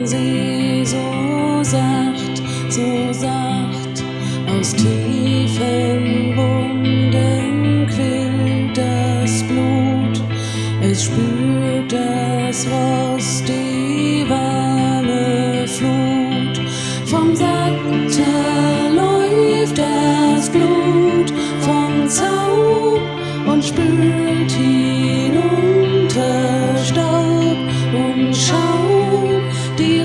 Sie so sacht, aus tiefen Wunden quillt das Blut, es spürt das Rost die warme Flut, vom Satter läuft das Blut vom Zaum und spült hinunter Staub und Schaum.